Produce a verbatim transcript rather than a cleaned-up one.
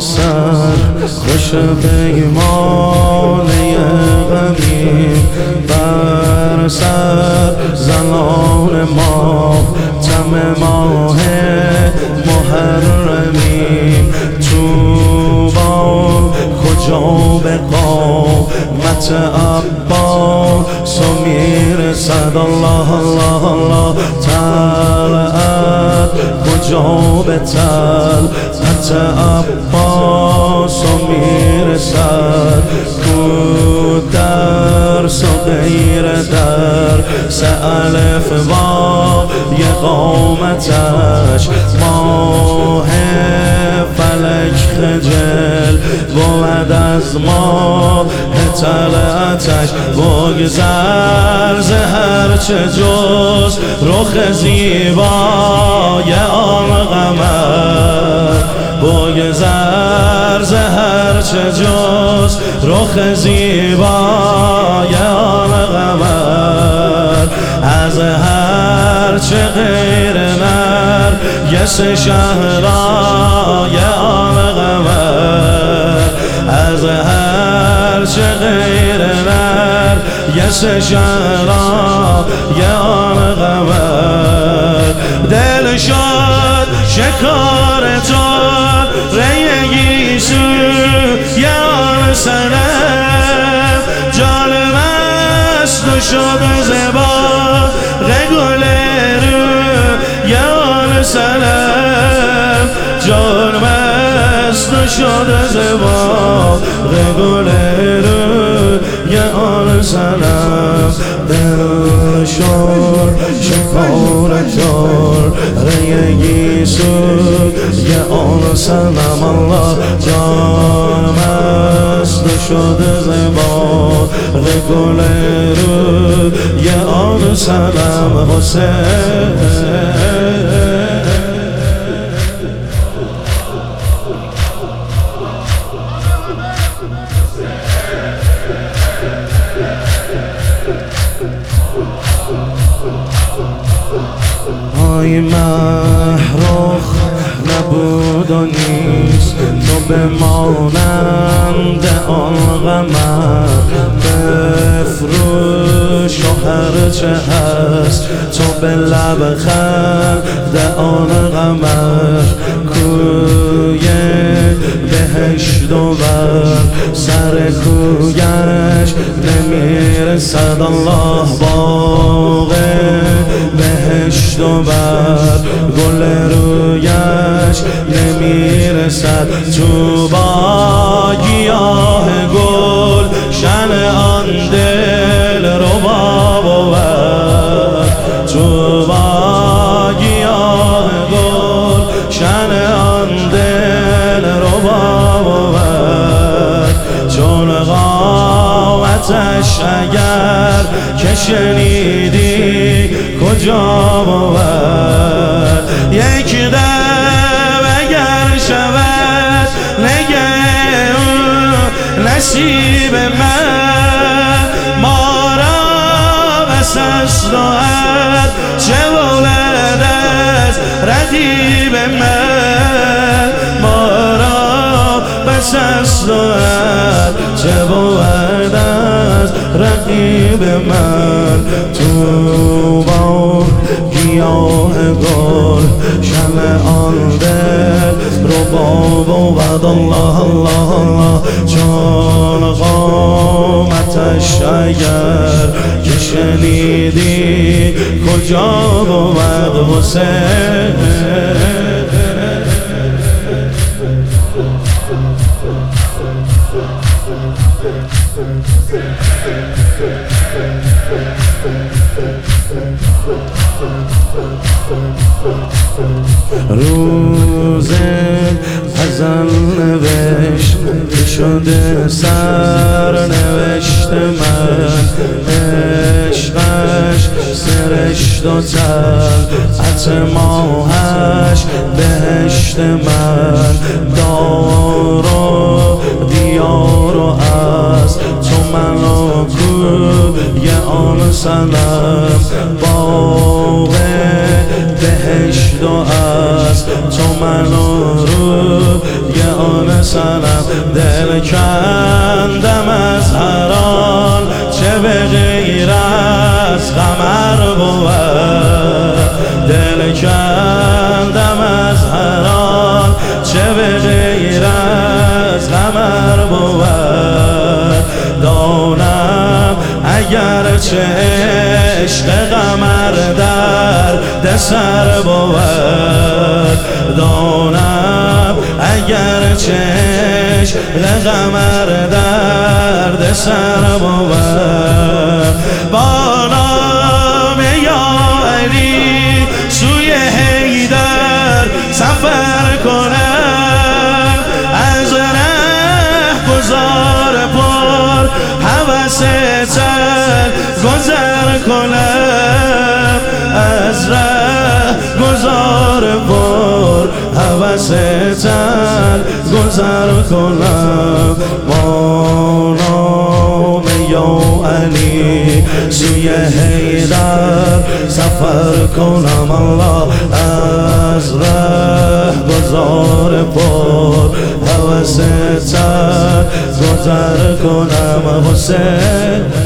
سر خوش پیمانه غمیم بر سر زنان ما تم ماه محرمیم توبا کجا به قامت عباس و میرسد الله الله الله طلعت کجا به طلعت عباس و میرسد کو درس و غیر درس الف با یه قامتش ماه فلک خجل بود از ماه طلعتش بگذر ز هرچه جز رخ زیبای آن قمر بگذر ز هرچه جز رخ زیبای آن قمر از هرچه غیر نرگس شهرای آن قمر از هرچه غیر نرگس شهرای آن قمر دل شد شکار تو ریگی سو یار سنم جان مست شد زبا رگل رو یار سنم جان مست شد زبا رگل رو یار سنم دل شد شکار تار ریگی سو یار سنم الله جان مست شد زبا رگل رو یار سنم حسین ای محروخ نبود و نیست تو بمانند آن قمر بفروش و هرچه هست تو به لب خند آن قمر کوی بهشت و بر سر کویش نمیرسد الله باغ بهشت و بر گل رویش نمیرسد تو با گیاه گل شن آن دل ربا بود تو با گیاه گل شن آن دل ربا بود چون قامتش اگر که شنیدی کجا بود یک دم اگر شود نگه نصیب من ما را بس است و هر چه ولد از رقیب من ما را بس است و هر چه ولد از رقیب من تو با گیاه گل شمع آن دل ربا بود الله الله الله چون قامتش اگر که شنیدی کجا بود حسین روز ازل نوشت شده سر نوشت من عشقش سرشت و طلعت ماهش بهشت من دار و دیار و از تو منو کوی آن سنم باغ بهشت و از تو منو رو یه آن سنم دل کندم از هر آن چه به غیر از قمر بود دل کندم از هر آن چه به غیر از قمر بود دانم اگر چه عشق قمر درد سر بود دانم اگر چه عشق قمر درد سر بود با نام یا علی سوی حیدر سفر کنم از ره گذار پر هوس تن گذر کنم از ره گذار پر هوس تن گذر کنم با نام یا علی سوی حیدر سفر کنم الله از ره گذار پر هوس تن گذر کنم حسین